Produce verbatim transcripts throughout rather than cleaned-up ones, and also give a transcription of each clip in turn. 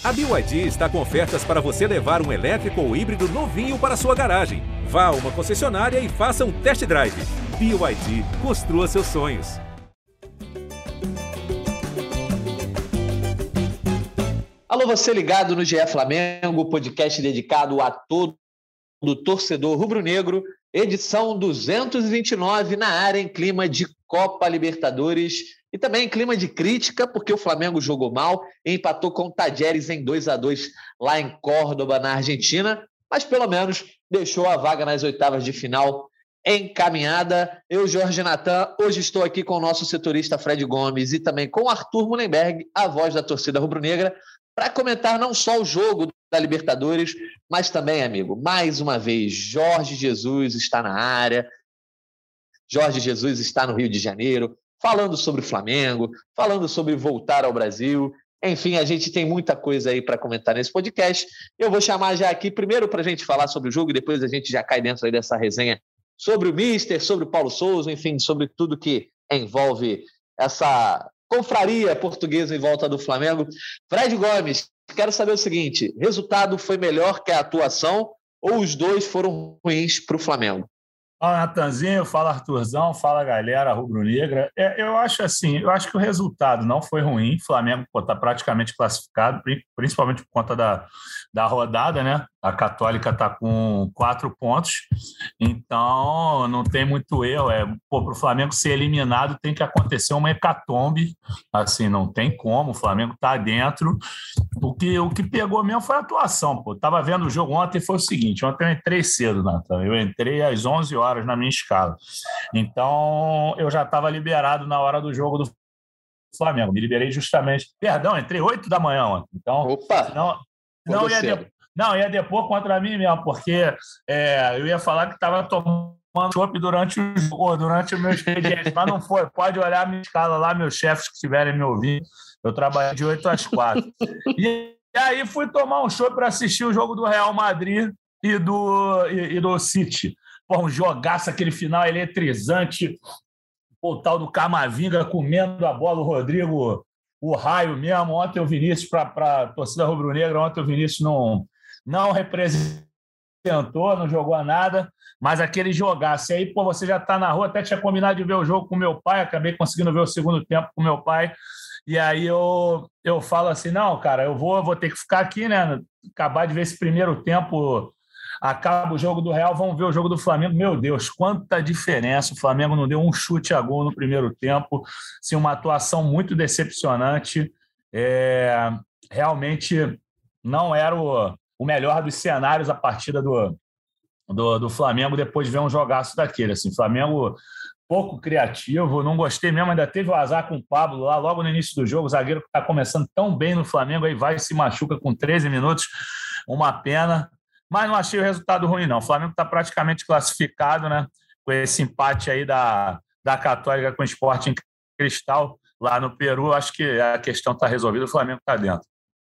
A B Y D está com ofertas para você levar um elétrico ou híbrido novinho para sua garagem. Vá a uma concessionária e faça um test drive. B Y D, construa seus sonhos. Alô, você ligado no G E Flamengo, podcast dedicado a todo torcedor rubro-negro, edição duzentos e vinte e nove, na área em clima de Copa Libertadores e também em clima de crítica, porque o Flamengo jogou mal e empatou com o Talleres em dois a dois lá em Córdoba, na Argentina, mas pelo menos deixou a vaga nas oitavas de final encaminhada. Eu, Jorge Natan, hoje estou aqui com o nosso setorista Fred Gomes e também com Arthur Mullenberg, a voz da torcida rubro-negra, para comentar não só o jogo da Libertadores, mas também, amigo, mais uma vez, Jorge Jesus está na área, Jorge Jesus está no Rio de Janeiro, falando sobre o Flamengo, falando sobre voltar ao Brasil. Enfim, a gente tem muita coisa aí para comentar nesse podcast. Eu vou chamar já aqui, primeiro para a gente falar sobre o jogo, e depois a gente já cai dentro aí dessa resenha sobre o Mister, sobre o Paulo Souza, enfim, sobre tudo que envolve essa confraria portuguesa em volta do Flamengo. Fred Gomes, quero saber o seguinte, resultado foi melhor que a atuação ou os dois foram ruins para o Flamengo? Fala, Natanzinho, fala, Arthurzão, fala, galera rubro-negra. É, eu acho assim, eu acho que o resultado não foi ruim. O Flamengo está praticamente classificado, principalmente por conta da, da rodada, né? A Católica está com quatro pontos, então não tem muito erro. É, para o Flamengo ser eliminado tem que acontecer uma hecatombe, assim, não tem como, o Flamengo está dentro. O que, o que pegou mesmo foi a atuação, pô. Estava vendo o jogo ontem, foi o seguinte, ontem eu entrei cedo, Natan, eu entrei às onze horas na minha escala, então eu já estava liberado na hora do jogo do Flamengo, me liberei justamente, perdão, entrei oito da manhã ontem, então Opa, não, não ia de, não, ia depor contra mim mesmo, porque é, eu ia falar que estava tomando chopp durante o jogo, durante o meu expediente, mas não foi, pode olhar a minha escala lá, meus chefes que estiverem me ouvindo, eu trabalhei de oito às quatro. E, e aí fui tomar um chopp para assistir o jogo do Real Madrid e do, e, e do City. Pô, um jogaço, aquele final eletrizante, o tal do Camavinga comendo a bola, o Rodrigo, o raio mesmo. Ontem o Vinícius, para a torcida rubro-negra, ontem o Vinícius não, não representou, não jogou a nada, mas aquele jogaço. E aí, pô, você já está na rua, até tinha combinado de ver o jogo com meu pai, acabei conseguindo ver o segundo tempo com meu pai, e aí eu, eu falo assim, não, cara, eu vou, vou ter que ficar aqui, né, acabar de ver esse primeiro tempo, acaba o jogo do Real, vamos ver o jogo do Flamengo. Meu Deus, quanta diferença, o Flamengo não deu um chute a gol no primeiro tempo, assim, uma atuação muito decepcionante, é, realmente não era o, o melhor dos cenários a partida do, do, do Flamengo depois de ver um jogaço daquele, assim, Flamengo pouco criativo, não gostei mesmo, ainda teve o azar com o Pablo lá, logo no início do jogo, o zagueiro que está começando tão bem no Flamengo, aí vai e se machuca com treze minutos, uma pena, mas não achei o resultado ruim, não. O Flamengo está praticamente classificado, né? Com esse empate aí da, da Católica com o Sporting Cristal lá no Peru, acho que a questão está resolvida, o Flamengo está dentro.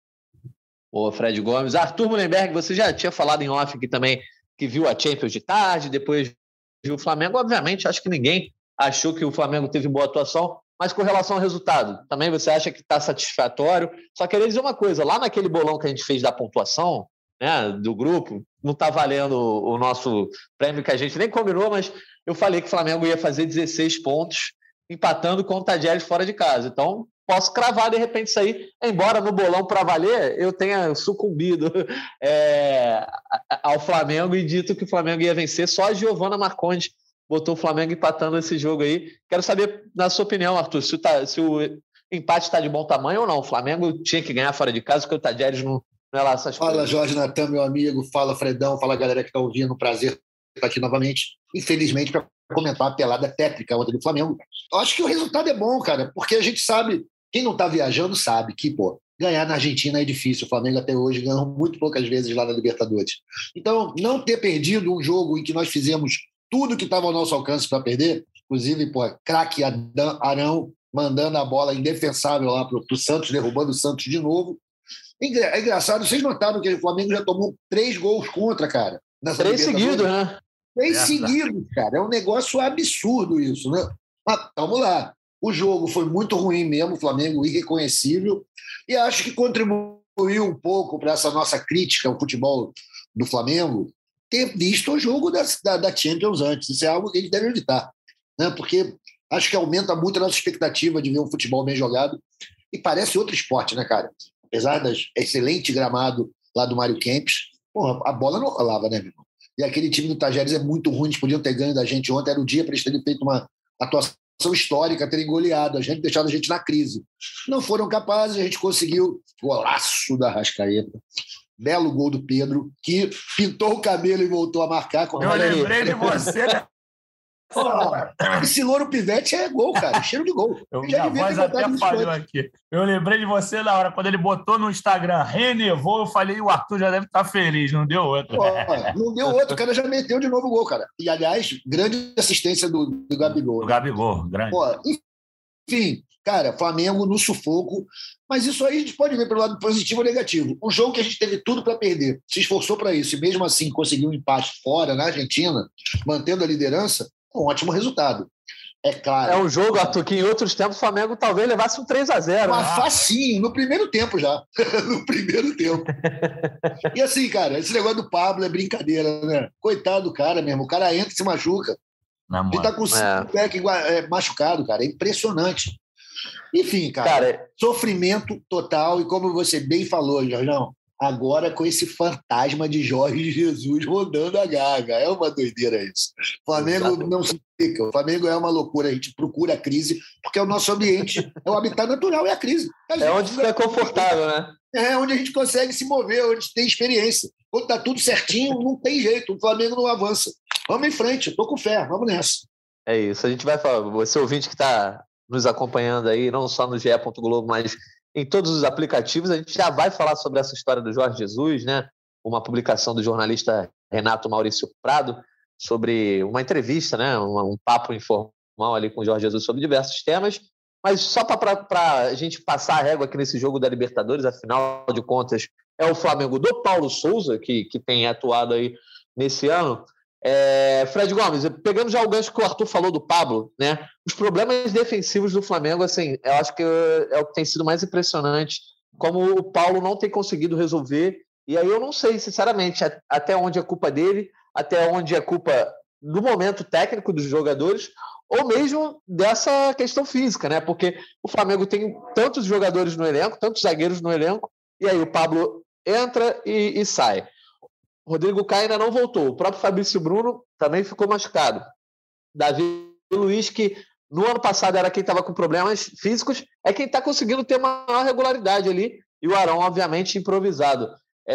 Ô, Fred Gomes. Arthur Mullenberg, você já tinha falado em off aqui também que viu a Champions de tarde, depois viu o Flamengo. Obviamente, acho que ninguém achou que o Flamengo teve boa atuação, mas com relação ao resultado, também você acha que está satisfatório? Só queria dizer uma coisa, lá naquele bolão que a gente fez da pontuação, né, do grupo, não está valendo o nosso prêmio que a gente nem combinou, mas eu falei que o Flamengo ia fazer dezesseis pontos, empatando com o Talleres fora de casa. Então, posso cravar de repente isso aí, embora no bolão para valer eu tenha sucumbido é, ao Flamengo e dito que o Flamengo ia vencer. Só a Giovana Marcondes botou o Flamengo empatando esse jogo aí. Quero saber, na sua opinião, Arthur, se o, se o empate está de bom tamanho ou não. O Flamengo tinha que ganhar fora de casa, porque o Talleres não, não é lá essas Fala, coisas. Jorge Natan, meu amigo. Fala, Fredão. Fala, galera que está ouvindo. Prazer estar aqui novamente. Infelizmente, para comentar a pelada tétrica ontem do Flamengo. Eu acho que o resultado é bom, cara, porque a gente sabe, quem não está viajando sabe que, pô, ganhar na Argentina é difícil. O Flamengo até hoje ganhou muito poucas vezes lá na Libertadores. Então, não ter perdido um jogo em que nós fizemos tudo que estava ao nosso alcance para perder, inclusive, pô, craque Arão mandando a bola indefensável lá para o Santos, derrubando o Santos de novo. É engraçado, vocês notaram que o Flamengo já tomou três gols contra, cara. Três seguidos, né? Três é, seguidos, cara. É um negócio absurdo isso, né? Mas vamos lá. O jogo foi muito ruim mesmo, o Flamengo irreconhecível, e acho que contribuiu contribuiu um pouco para essa nossa crítica ao futebol do Flamengo ter visto o jogo da, da, da Champions antes. Isso é algo que a gente deve evitar, né? Porque acho que aumenta muito a nossa expectativa de ver um futebol bem jogado e parece outro esporte, né, cara? Apesar do excelente gramado lá do Mário Kempis, porra, a bola não rolava, né, meu irmão? E aquele time do Tajeres é muito ruim, eles podiam ter ganho da gente ontem, era o dia para eles terem feito uma atuação histórica, terem goleado a gente, deixado a gente na crise. Não foram capazes, a gente conseguiu golaço da Arrascaeta, belo gol do Pedro, que pintou o cabelo e voltou a marcar. Eu lembrei de você, né? Pô, esse louro pivete é gol, cara. Cheiro de gol. Eu, minha voz até falhou aqui. Eu lembrei de você na hora, quando ele botou no Instagram, renevou, eu falei, o Arthur já deve estar feliz, não deu outro. Pô, não deu outro, o cara já meteu de novo o gol, cara. E, aliás, grande assistência do, do Gabigol. O Gabigol, grande. Pô, enfim, cara, Flamengo no sufoco, mas isso aí a gente pode ver pelo lado positivo ou negativo. Um jogo que a gente teve tudo para perder, se esforçou para isso, e mesmo assim conseguiu um empate fora, na Argentina, mantendo a liderança, um ótimo resultado. É claro. É um jogo, Arthur, que em outros tempos o Flamengo talvez levasse um três a zero. Mas facinho, no primeiro tempo já. no primeiro tempo. E assim, cara, esse negócio do Pablo é brincadeira, né? Coitado do cara mesmo. O cara entra e se machuca. Não, ele tá com o é. pé machucado, cara. É impressionante. Enfim, cara, cara, sofrimento total. E como você bem falou, Jorjão, agora com esse fantasma de Jorge Jesus rodando a gaga. É uma doideira isso. O Flamengo Exato. Não se fica. O Flamengo é uma loucura. A gente procura a crise, porque é o nosso ambiente, é o habitat natural, é a crise. A é onde fica confortável, né? É onde a gente consegue se mover, onde a gente tem experiência. Quando tá tudo certinho, não tem jeito. O Flamengo não avança. Vamos em frente, eu tô com fé, vamos nessa. É isso. A gente vai falar. Você ouvinte que está nos acompanhando aí, não só no G E ponto Globo, mas em todos os aplicativos, a gente já vai falar sobre essa história do Jorge Jesus, né? Uma publicação do jornalista Renato Maurício Prado sobre uma entrevista, né? Um, um papo informal ali com o Jorge Jesus sobre diversos temas. Mas só para a gente passar a régua aqui nesse jogo da Libertadores, afinal de contas, é o Flamengo do Paulo Souza, que, que tem atuado aí nesse ano. É, Fred Gomes, pegando já o gancho que o Arthur falou do Pablo, né? Os problemas defensivos do Flamengo, assim, eu acho que é o que tem sido mais impressionante, como o Paulo não tem conseguido resolver, e aí eu não sei, sinceramente, até onde é culpa dele, até onde é culpa do momento técnico dos jogadores, ou mesmo dessa questão física, né? Porque o Flamengo tem tantos jogadores no elenco, tantos zagueiros no elenco, e aí o Pablo entra e, e sai. Rodrigo Caio ainda não voltou. O próprio Fabrício Bruno também ficou machucado. Davi Luiz, que no ano passado era quem estava com problemas físicos, é quem está conseguindo ter maior regularidade ali. E o Arão, obviamente, improvisado.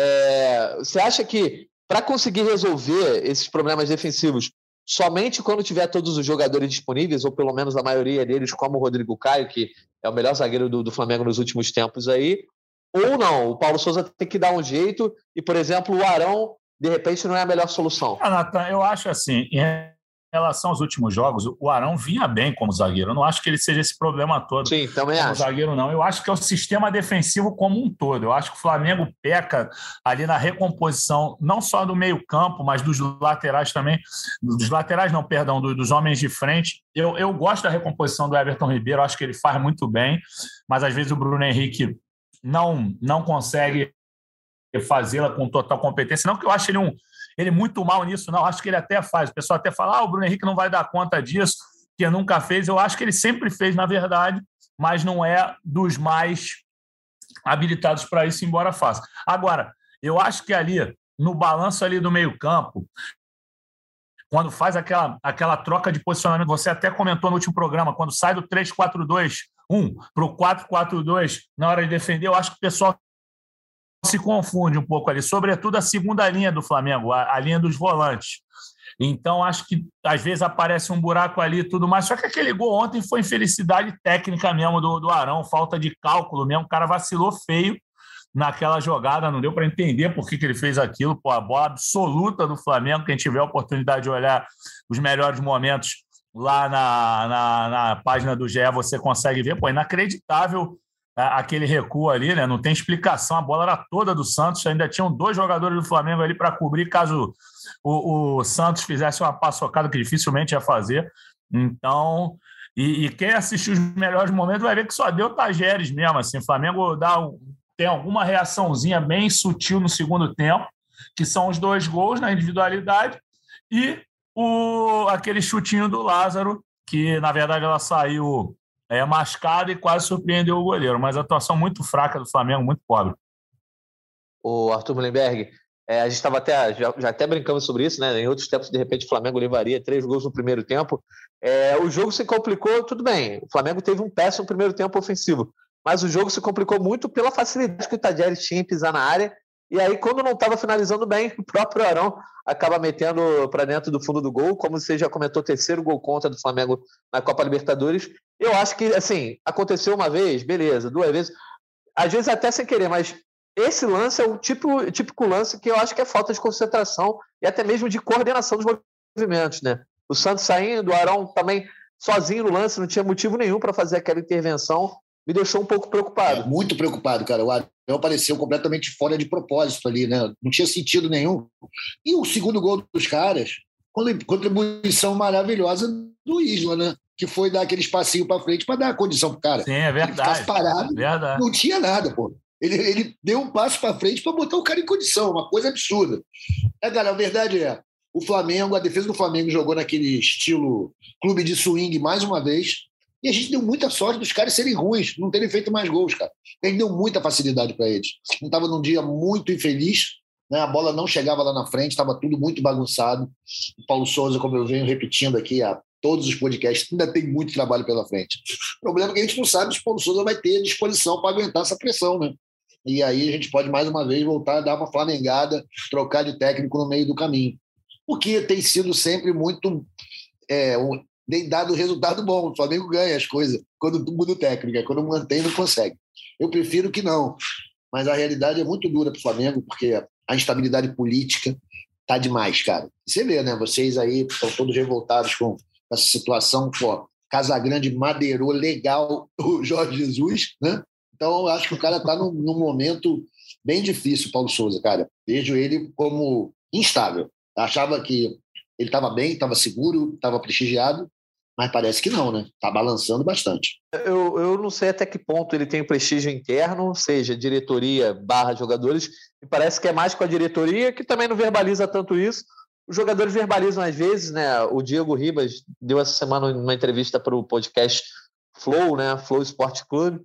É... Você acha que, para conseguir resolver esses problemas defensivos, somente quando tiver todos os jogadores disponíveis, ou pelo menos a maioria deles, como o Rodrigo Caio, que é o melhor zagueiro do, do Flamengo nos últimos tempos aí, ou não, o Paulo Souza tem que dar um jeito e, por exemplo, o Arão de repente não é a melhor solução? Ah, Nathan, eu acho assim, em relação aos últimos jogos, o Arão vinha bem como zagueiro. Eu não acho que ele seja esse problema todo. Sim, também como acho. zagueiro, não. Eu acho que é o sistema defensivo como um todo. Eu acho que o Flamengo peca ali na recomposição, não só do meio-campo, mas dos laterais também. Dos laterais, não, perdão, dos homens de frente. Eu, eu gosto da recomposição do Everton Ribeiro, acho que ele faz muito bem, mas às vezes o Bruno Henrique não, não consegue fazê-la com total competência. Não que eu ache ele, um, ele muito mal nisso, não. Acho que ele até faz. O pessoal até fala, ah, o Bruno Henrique não vai dar conta disso, que nunca fez. Eu acho que ele sempre fez, na verdade, mas não é dos mais habilitados para isso, embora faça. Agora, eu acho que ali, no balanço ali do meio-campo, quando faz aquela, aquela troca de posicionamento, você até comentou no último programa, quando sai do três quatro dois um para o quatro quatro dois na hora de defender, eu acho que o pessoal se confunde um pouco ali, sobretudo a segunda linha do Flamengo, a, a linha dos volantes. Então, acho que às vezes aparece um buraco ali e tudo mais, só que aquele gol ontem foi infelicidade técnica mesmo do, do Arão, falta de cálculo mesmo, o cara vacilou feio naquela jogada, não deu para entender por que, que ele fez aquilo. Pô, a bola absoluta do Flamengo, quem tiver a oportunidade de olhar os melhores momentos lá na, na, na página do G E, você consegue ver, pô, inacreditável aquele recuo ali, né? Não tem explicação, a bola era toda do Santos, ainda tinham dois jogadores do Flamengo ali para cobrir caso o, o Santos fizesse uma paçocada que dificilmente ia fazer. Então, e, e quem assistiu os melhores momentos vai ver que só deu Tajeres mesmo, assim, o Flamengo dá um, tem alguma reaçãozinha bem sutil no segundo tempo, que são os dois gols na individualidade e o, aquele chutinho do Lázaro, que, na verdade, ela saiu é, mascada e quase surpreendeu o goleiro. Mas a atuação muito fraca do Flamengo, muito pobre. O Arthur Mullenberg, é, a gente estava até, já, já até brincamos sobre isso, né? Em outros tempos, de repente, o Flamengo levaria três gols no primeiro tempo. É, o jogo se complicou, tudo bem. O Flamengo teve um péssimo primeiro tempo ofensivo, mas o jogo se complicou muito pela facilidade que o Tajeres tinha em pisar na área. E aí, quando não estava finalizando bem, o próprio Arão acaba metendo para dentro do fundo do gol, como você já comentou, terceiro gol contra do Flamengo na Copa Libertadores. Eu acho que, assim, aconteceu uma vez, beleza, duas vezes, às vezes até sem querer, mas esse lance é o típico, típico lance que eu acho que é falta de concentração e até mesmo de coordenação dos movimentos, né? O Santos saindo, o Arão também sozinho no lance, não tinha motivo nenhum para fazer aquela intervenção, me deixou um pouco preocupado. É, muito preocupado, cara. O Arão apareceu completamente fora de propósito ali, né? Não tinha sentido nenhum. E o segundo gol dos caras, contribuição maravilhosa do Isla, né? Que foi dar aquele espacinho para frente para dar a condição pro cara. Sim, é verdade. Ele ficasse parado, verdade. Não tinha nada, pô. Ele, ele deu um passo para frente para botar o cara em condição, uma coisa absurda. É, cara, a verdade é, o Flamengo, a defesa do Flamengo jogou naquele estilo clube de swing mais uma vez, e a gente deu muita sorte dos caras serem ruins, não terem feito mais gols, cara. A gente deu muita facilidade para eles. Não estava num dia muito infeliz, né? A bola não chegava lá na frente, estava tudo muito bagunçado. O Paulo Souza, como eu venho repetindo aqui há todos os podcasts, ainda tem muito trabalho pela frente. O problema é que a gente não sabe se o Paulo Souza vai ter disposição para aguentar essa pressão, né? E aí a gente pode, mais uma vez, voltar a dar uma flamengada, trocar de técnico no meio do caminho. Porque tem sido sempre muito... É, um, tem dado resultado bom. O Flamengo ganha as coisas quando muda o técnico. Quando mantém, não consegue. Eu prefiro que não. Mas a realidade é muito dura para o Flamengo, porque a instabilidade política tá demais, cara. Você vê, né? Vocês aí estão todos revoltados com essa situação. Pô, Casagrande madeirou legal o Jorge Jesus, né? Então, eu acho que o cara está num, num momento bem difícil, Paulo Souza, cara. Vejo ele como instável. Eu achava que ele estava bem, estava seguro, estava prestigiado, mas parece que não, né? Está balançando bastante. Eu, eu não sei até que ponto ele tem prestígio interno, seja diretoria barra jogadores. Me parece que é mais com a diretoria, que também não verbaliza tanto isso. Os jogadores verbalizam às vezes, né? O Diego Ribas deu essa semana uma entrevista para o podcast Flow, né? Flow Esporte Clube,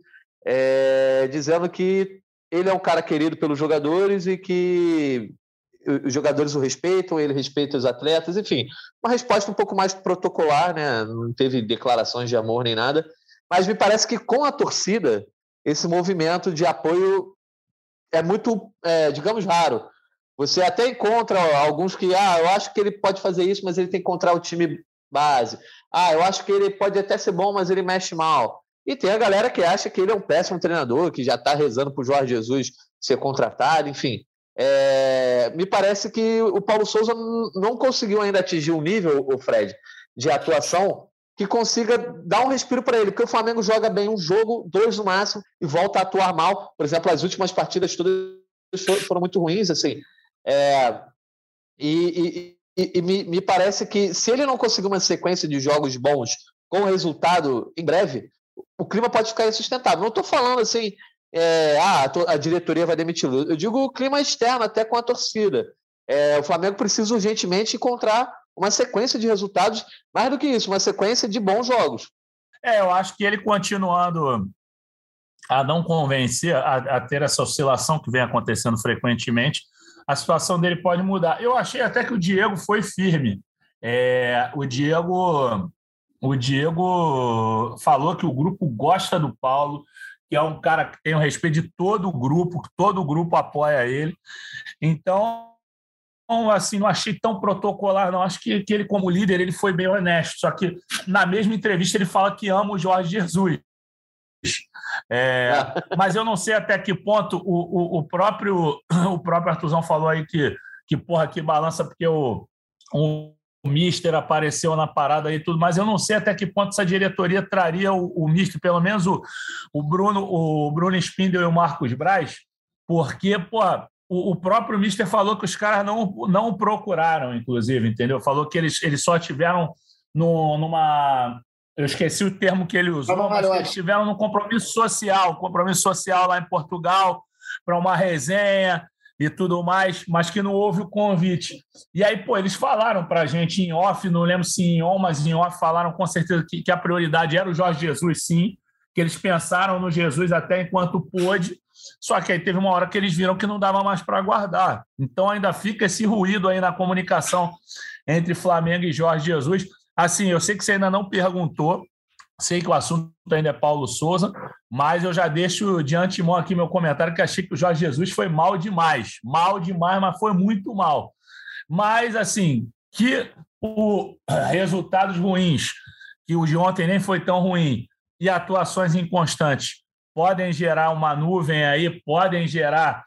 É, dizendo que ele é um cara querido pelos jogadores e que os jogadores o respeitam, ele respeita os atletas, enfim, uma resposta um pouco mais protocolar, né? Não teve declarações de amor nem nada, mas me parece que com a torcida esse movimento de apoio é muito, é, digamos, raro. Você até encontra alguns que, ah, eu acho que ele pode fazer isso, mas ele tem que encontrar o time base. Ah, eu acho que ele pode até ser bom, mas ele mexe mal. E tem a galera que acha que ele é um péssimo treinador, que já está rezando para o Jorge Jesus ser contratado, enfim. É, me parece que o Paulo Souza não conseguiu ainda atingir um nível, o Fred, de atuação que consiga dar um respiro para ele, porque o Flamengo joga bem um jogo, dois no máximo, e volta a atuar mal. Por exemplo, as últimas partidas todas foram muito ruins, assim. É, e e, e, e me, me parece que se ele não conseguir uma sequência de jogos bons com resultado em breve, o clima pode ficar insustentável. Não estou falando assim, é, ah, a diretoria vai demiti-lo. Eu digo o clima externo, até com a torcida. É, o Flamengo precisa urgentemente encontrar uma sequência de resultados, mais do que isso, uma sequência de bons jogos. É, eu acho que ele continuando a não convencer, a, a ter essa oscilação que vem acontecendo frequentemente, a situação dele pode mudar. Eu achei até que o Diego foi firme. É, o Diego... O Diego falou que o grupo gosta do Paulo, que é um cara que tem o respeito de todo o grupo, que todo o grupo apoia ele. Então, assim, não achei tão protocolar, não. Acho que, que ele, como líder, ele foi bem honesto. Só que, na mesma entrevista, ele fala que ama o Jorge Jesus. É, mas eu não sei até que ponto o, o, o, próprio, o próprio Arthurzão falou aí que, que, porra, que balança porque o... o o Mister apareceu na parada e tudo, mas eu não sei até que ponto essa diretoria traria o, o Mister, pelo menos o, o Bruno o Bruno Spindel e o Marcos Braz, porque, pô, o, o próprio Mister falou que os caras não, não o procuraram, inclusive, entendeu? Falou que eles, eles só tiveram no, numa... Eu esqueci o termo que ele usou, mas que eles tiveram num compromisso social, compromisso social lá em Portugal, para uma resenha e tudo mais, mas que não houve o convite. E aí, pô, eles falaram para a gente em off, não lembro se em on, mas em off falaram com certeza que, que a prioridade era o Jorge Jesus, sim, que eles pensaram no Jesus até enquanto pôde, só que aí teve uma hora que eles viram que não dava mais para aguardar. Então ainda fica esse ruído aí na comunicação entre Flamengo e Jorge Jesus. Assim, eu sei que você ainda não perguntou, sei que o assunto ainda é Paulo Souza, mas eu já deixo de antemão aqui meu comentário que achei que o Jorge Jesus foi mal demais. Mal demais, mas foi muito mal. Mas, assim, que os resultados ruins, que o de ontem nem foi tão ruim, e atuações inconstantes podem gerar uma nuvem aí, podem gerar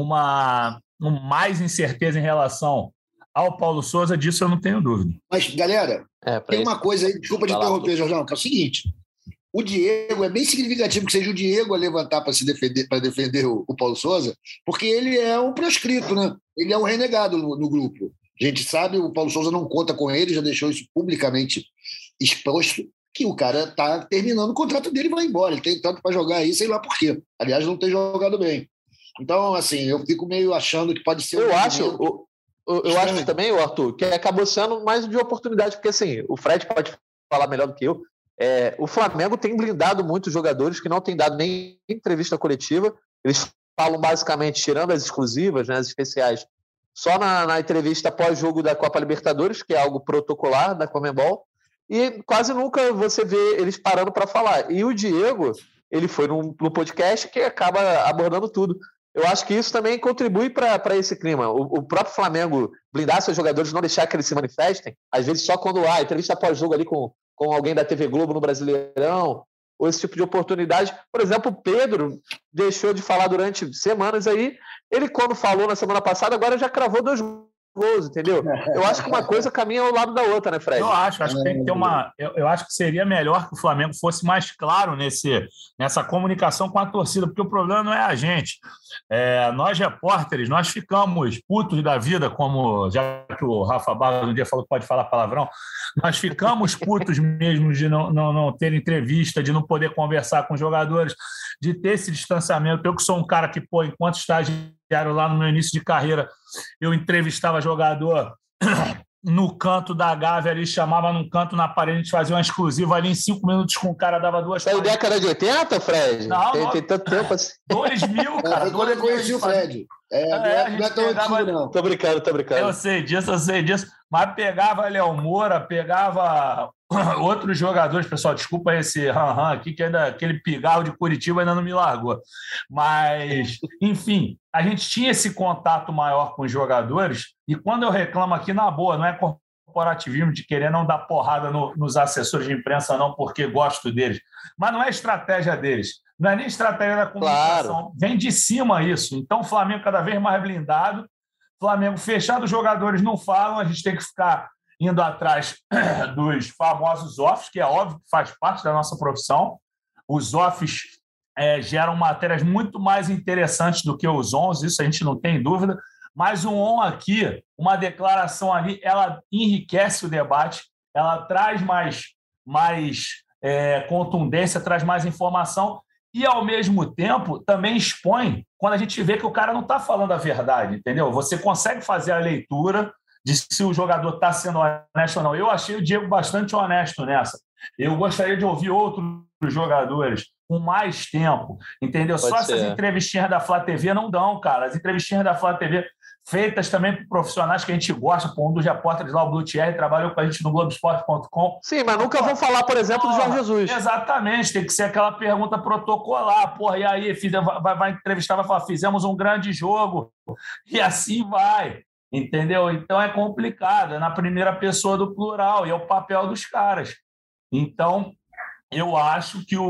uma, uma mais incerteza em relação ao Paulo Souza, disso eu não tenho dúvida. Mas, galera, é, tem isso. uma coisa aí, desculpa te interromper, Jorjão, que é o seguinte, o Diego, é bem significativo que seja o Diego a levantar para se defender, para defender o, o Paulo Souza, porque ele é um proscrito, né? Ele é um renegado no, no grupo. A gente sabe, o Paulo Souza não conta com ele, já deixou isso publicamente exposto, que o cara está terminando o contrato dele e vai embora. Ele tem tanto para jogar aí, sei lá por quê. Aliás, não tem jogado bem. Então, assim, eu fico meio achando que pode ser... Eu um acho... Eu, eu, eu acho também, Arthur, que acabou sendo mais de oportunidade, porque, assim, o Fred pode falar melhor do que eu. É, o Flamengo tem blindado muitos jogadores que não têm dado nem entrevista coletiva. Eles falam basicamente, tirando as exclusivas, né, as especiais, só na, na entrevista pós-jogo da Copa Libertadores, que é algo protocolar da Conmebol, e quase nunca você vê eles parando para falar. E o Diego, ele foi num, num podcast que acaba abordando tudo. Eu acho que isso também contribui para esse clima. O, o próprio Flamengo blindar seus jogadores, não deixar que eles se manifestem, às vezes só quando há ah, entrevista pós-jogo ali com, com alguém da T V Globo no Brasileirão, ou esse tipo de oportunidade. Por exemplo, o Pedro deixou de falar durante semanas aí. Ele, quando falou na semana passada, agora já cravou dois gols, entendeu? Eu acho que uma coisa caminha ao lado da outra, né, Fred? Eu acho, acho que tem que ter uma. Eu, eu acho que seria melhor que o Flamengo fosse mais claro nesse, nessa comunicação com a torcida, porque o problema não é a gente. É, nós, repórteres, nós ficamos putos da vida, como já que o Rafa Barros um dia falou que pode falar palavrão, nós ficamos putos mesmo de não, não, não ter entrevista, de não poder conversar com os jogadores, de ter esse distanciamento. Eu que sou um cara que, pô, enquanto estagiário lá no meu início de carreira, eu entrevistava jogador no canto da Gávea ali, chamava num canto na parede, a gente fazia uma exclusiva ali em cinco minutos com o cara, dava duas... Foi década de oitenta, Fred? Não, tem, não, tem tanto tempo assim. dois mil, cara. É, quando eu conheci o Fred. É, é, não é, não é tão pegava... antigo, não. Tô brincando, tô brincando. Eu sei disso, eu sei disso. Mas pegava Léo Moura, pegava outros jogadores, pessoal, desculpa esse ram-ram aqui, que ainda aquele pigarro de Curitiba ainda não me largou. Mas, enfim, a gente tinha esse contato maior com os jogadores, e quando eu reclamo aqui, na boa, não é corporativismo de querer não dar porrada no, nos assessores de imprensa, não, porque gosto deles. Mas não é estratégia deles. Não é nem estratégia da comunicação. Claro. Vem de cima isso. Então, o Flamengo cada vez mais blindado. Flamengo fechado, os jogadores não falam, a gente tem que ficar indo atrás dos famosos offs, que é óbvio que faz parte da nossa profissão. Os offs é, geram matérias muito mais interessantes do que os ons, isso a gente não tem dúvida. Mas um on aqui, uma declaração ali, ela enriquece o debate, ela traz mais, mais é, contundência, traz mais informação e, ao mesmo tempo, também expõe quando a gente vê que o cara não está falando a verdade, entendeu? Você consegue fazer a leitura de se o jogador está sendo honesto ou não. Eu achei o Diego bastante honesto nessa. Eu gostaria de ouvir outros jogadores com mais tempo, entendeu? Pode Só ser. Essas entrevistinhas da Flá T V não dão, cara. As entrevistinhas da Flá T V feitas também por profissionais que a gente gosta, por um dos repórteres lá, o Blue Thierry, trabalhou com a gente no Globo Esporte ponto com. Sim, mas nunca vão falar, por exemplo, do Jorge Jesus. Exatamente, tem que ser aquela pergunta protocolar. Porra, e aí, vai, vai entrevistar, vai falar, fizemos um grande jogo, e assim vai, entendeu? Então é complicado, é na primeira pessoa do plural, e é o papel dos caras. Então, eu acho que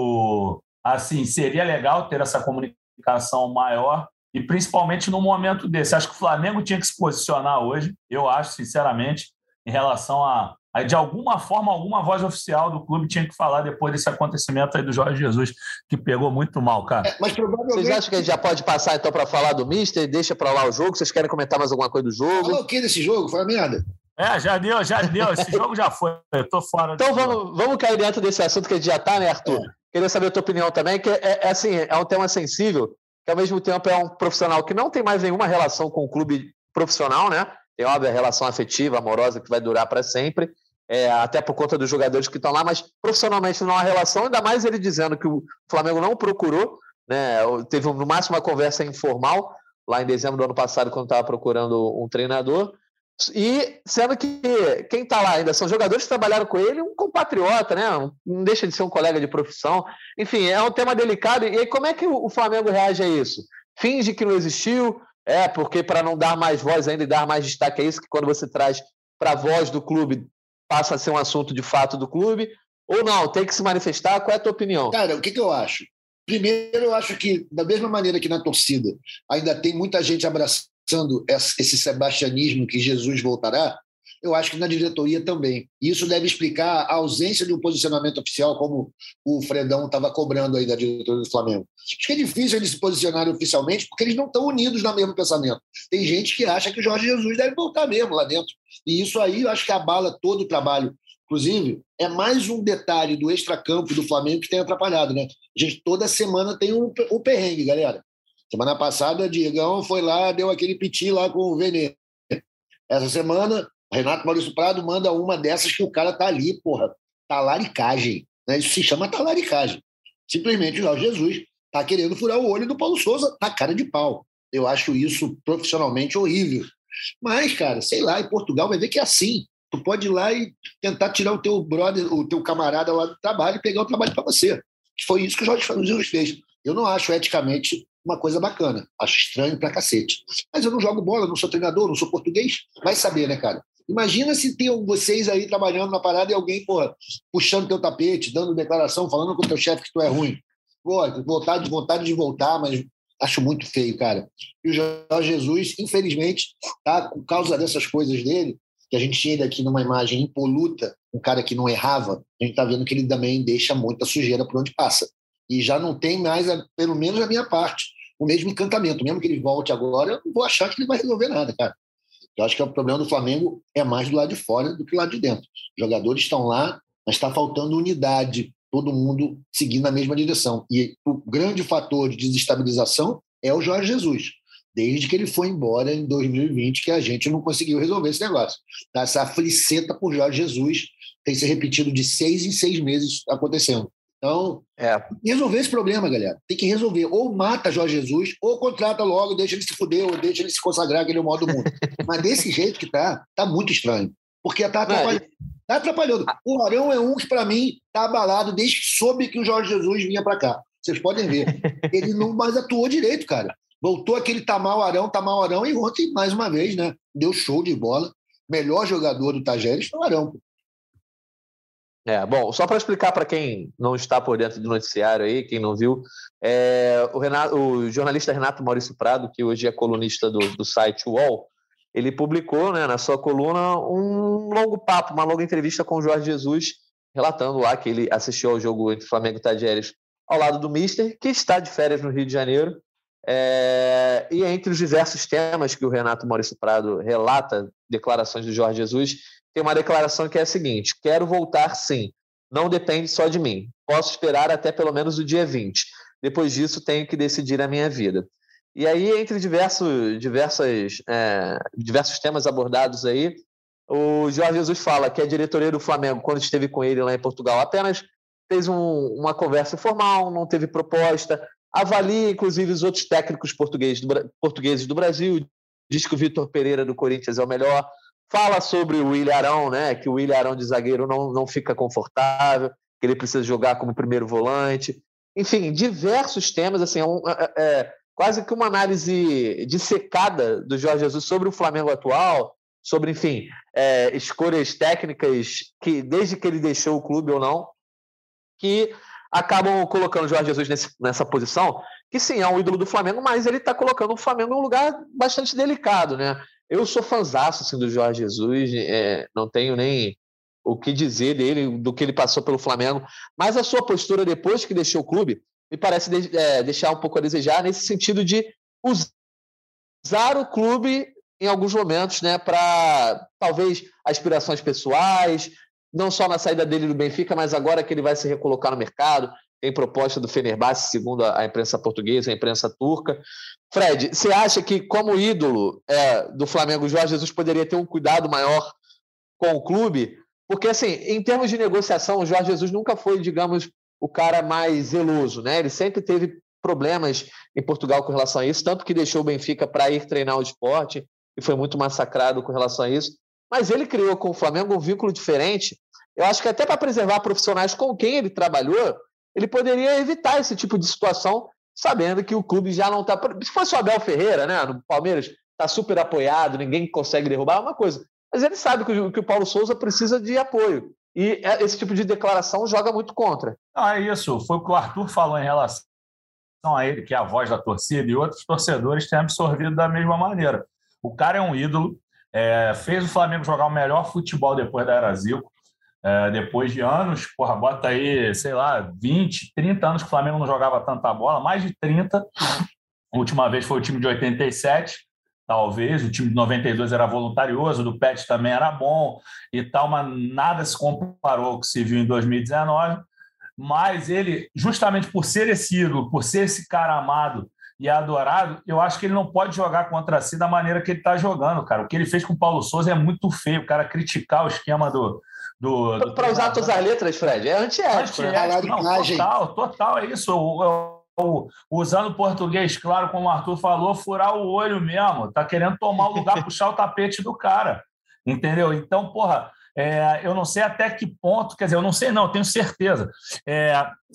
o, assim, seria legal ter essa comunicação maior, e principalmente num momento desse. Acho que o Flamengo tinha que se posicionar hoje, eu acho, sinceramente, em relação a, a, de alguma forma, alguma voz oficial do clube tinha que falar depois desse acontecimento aí do Jorge Jesus, que pegou muito mal, cara. É, mas provavelmente... Vocês acham que a gente já pode passar, então, para falar do Mister? Deixa para lá o jogo? Vocês querem comentar mais alguma coisa do jogo? Falou o que desse jogo? Foi a merda. É, já deu, já deu. Esse jogo já foi. Eu tô fora. Então vamos, vamos cair dentro desse assunto que a gente já tá, né, Arthur? É. Queria saber a tua opinião também, que é, é, assim, é um tema sensível, que ao mesmo tempo é um profissional que não tem mais nenhuma relação com o clube profissional, né? Tem, óbvio, a relação afetiva, amorosa, que vai durar para sempre, é, até por conta dos jogadores que estão lá, mas profissionalmente não há relação, ainda mais ele dizendo que o Flamengo não procurou, né? Teve no máximo uma conversa informal, lá em dezembro do ano passado, quando estava procurando um treinador, e sendo que quem está lá ainda são jogadores que trabalharam com ele, um compatriota, né? Não deixa de ser um colega de profissão. Enfim, é um tema delicado. E aí, como é que o Flamengo reage a isso? Finge que não existiu, é, porque para não dar mais voz ainda e dar mais destaque a isso, que quando você traz para a voz do clube, passa a ser um assunto de fato do clube, ou não, tem que se manifestar? Qual é a tua opinião? Cara, o que, que eu acho? Primeiro, eu acho que, da mesma maneira que na torcida ainda tem muita gente abraçando esse sebastianismo que Jesus voltará, eu acho que na diretoria também. E isso deve explicar a ausência de um posicionamento oficial, como o Fredão estava cobrando aí da diretoria do Flamengo. Acho que é difícil eles se posicionarem oficialmente, porque eles não estão unidos no mesmo pensamento. Tem gente que acha que o Jorge Jesus deve voltar mesmo lá dentro. E isso aí eu acho que abala todo o trabalho. Inclusive, é mais um detalhe do extracampo do Flamengo que tem atrapalhado, né? A gente toda semana tem um, um perrengue, galera. Semana passada, Diegão foi lá, deu aquele piti lá com o Venê. Essa semana, Renato Maurício Prado manda uma dessas que o cara tá ali, porra, talaricagem. Né? Isso se chama talaricagem. Simplesmente o Jorge Jesus tá querendo furar o olho do Paulo Souza na cara de pau. Eu acho isso profissionalmente horrível. Mas, cara, sei lá, em Portugal vai ver que é assim. Tu pode ir lá e tentar tirar o teu brother, o teu camarada lá do trabalho e pegar o trabalho para você. Foi isso que o Jorge Jesus fez. Eu não acho eticamente uma coisa bacana. Acho estranho pra cacete. Mas eu não jogo bola, não sou treinador, não sou português. Vai saber, né, cara? Imagina se tem vocês aí trabalhando na parada e alguém, porra, puxando teu tapete, dando declaração, falando com o teu chefe que tu é ruim. Pô, vontade, vontade de voltar, mas acho muito feio, cara. E o Jorge Jesus, infelizmente, tá, por causa dessas coisas dele, que a gente tinha aqui numa imagem impoluta, um cara que não errava, a gente tá vendo que ele também deixa muita sujeira por onde passa. E já não tem mais, pelo menos da minha parte, o mesmo encantamento. Mesmo que ele volte agora, eu não vou achar que ele vai resolver nada, cara. Eu acho que o problema do Flamengo é mais do lado de fora do que do lado de dentro. Os jogadores estão lá, mas está faltando unidade, todo mundo seguindo a mesma direção. E o grande fator de desestabilização é o Jorge Jesus, desde que ele foi embora em dois mil e vinte, que a gente não conseguiu resolver esse negócio. Essa afliceta por Jorge Jesus tem se repetido de seis em seis meses acontecendo. Então, é. resolver esse problema, galera. Tem que resolver. Ou mata Jorge Jesus, ou contrata logo, deixa ele se fuder, ou deixa ele se consagrar, que ele é o maior do mundo. Mas desse jeito que tá, tá muito estranho. Porque tá atrapalhando. Tá atrapalhando. O Arão é um que, para mim, tá abalado desde que soube que o Jorge Jesus vinha para cá. Vocês podem ver. Ele não mais atuou direito, cara. Voltou aquele Tamal Arão, Tamal Arão, e ontem, mais uma vez, né? Deu show de bola. Melhor jogador do Tajeres foi o Arão. É, bom, só para explicar para quem não está por dentro do noticiário aí, quem não viu, é, o, Renato, o jornalista Renato Maurício Prado, que hoje é colunista do, do site U O L, ele publicou, né, na sua coluna um longo papo, uma longa entrevista com o Jorge Jesus, relatando lá que ele assistiu ao jogo entre Flamengo e Tajeres ao lado do Mister, que está de férias no Rio de Janeiro. É, e entre os diversos temas que o Renato Maurício Prado relata, declarações do Jorge Jesus, tem uma declaração que é a seguinte: quero voltar sim, não depende só de mim, posso esperar até pelo menos o dia vinte, depois disso tenho que decidir a minha vida. E aí, entre diversos, diversas, é, diversos temas abordados aí, o Jorge Jesus fala que a diretoria do Flamengo, quando esteve com ele lá em Portugal, apenas fez um, uma conversa informal, não teve proposta, avalia inclusive os outros técnicos portugueses do, portugueses do Brasil, diz que o Vitor Pereira do Corinthians é o melhor, fala sobre o Willian Arão, né, que o Willian Arão de zagueiro não, não fica confortável, que ele precisa jogar como primeiro volante. Enfim, diversos temas, assim, é, um, é, é quase que uma análise dissecada do Jorge Jesus sobre o Flamengo atual, sobre, enfim, é, escolhas técnicas que, desde que ele deixou o clube ou não, que acabam colocando o Jorge Jesus nesse, nessa posição, que sim, é um ídolo do Flamengo, mas ele está colocando o Flamengo em um lugar bastante delicado, né? Eu sou fãzaço assim, do Jorge Jesus, é, não tenho nem o que dizer dele, do que ele passou pelo Flamengo, mas a sua postura depois que deixou o clube me parece de, é, deixar um pouco a desejar, nesse sentido de usar o clube em alguns momentos, né, para talvez aspirações pessoais, não só na saída dele do Benfica, mas agora que ele vai se recolocar no mercado, tem proposta do Fenerbahçe, segundo a imprensa portuguesa, a imprensa turca. Fred, você acha que, como ídolo é, do Flamengo, o Jorge Jesus poderia ter um cuidado maior com o clube? Porque, assim, em termos de negociação, o Jorge Jesus nunca foi, digamos, o cara mais zeloso, né? Ele sempre teve problemas em Portugal com relação a isso, tanto que deixou o Benfica para ir treinar o esporte e foi muito massacrado com relação a isso. Mas ele criou com o Flamengo um vínculo diferente. Eu acho que até para preservar profissionais com quem ele trabalhou, ele poderia evitar esse tipo de situação, sabendo que o clube já não está... Se fosse o Abel Ferreira, né, no Palmeiras, está super apoiado, ninguém consegue derrubar, é uma coisa. Mas ele sabe que o, que o Paulo Souza precisa de apoio. E esse tipo de declaração joga muito contra. Ah, é isso. Foi o que o Arthur falou em relação a ele, que é a voz da torcida, e outros torcedores têm absorvido da mesma maneira. O cara é um ídolo, é, fez o Flamengo jogar o melhor futebol depois da Era Zico, é, depois de anos, porra, bota aí, sei lá, vinte, trinta anos que o Flamengo não jogava tanta bola, mais de trinta. A última vez foi o time de oitenta e sete, talvez, o time de noventa e dois era voluntarioso, o do Pet também era bom e tal, mas nada se comparou ao que se viu em dois mil e dezenove. Mas ele, justamente por ser esse ídolo, por ser esse cara amado e adorado, eu acho que ele não pode jogar contra si da maneira que ele está jogando, cara. O que ele fez com o Paulo Souza é muito feio, o cara criticar o esquema do... do, do para usar todas as letras, Fred, é antiético. Antiético, não, total, total, é isso. Eu, eu, usando português, claro, como o Arthur falou, furar o olho mesmo, tá querendo tomar o lugar, puxar o tapete do cara, entendeu? Então, porra, é, eu não sei até que ponto, quer dizer, eu não sei não, eu tenho certeza, é,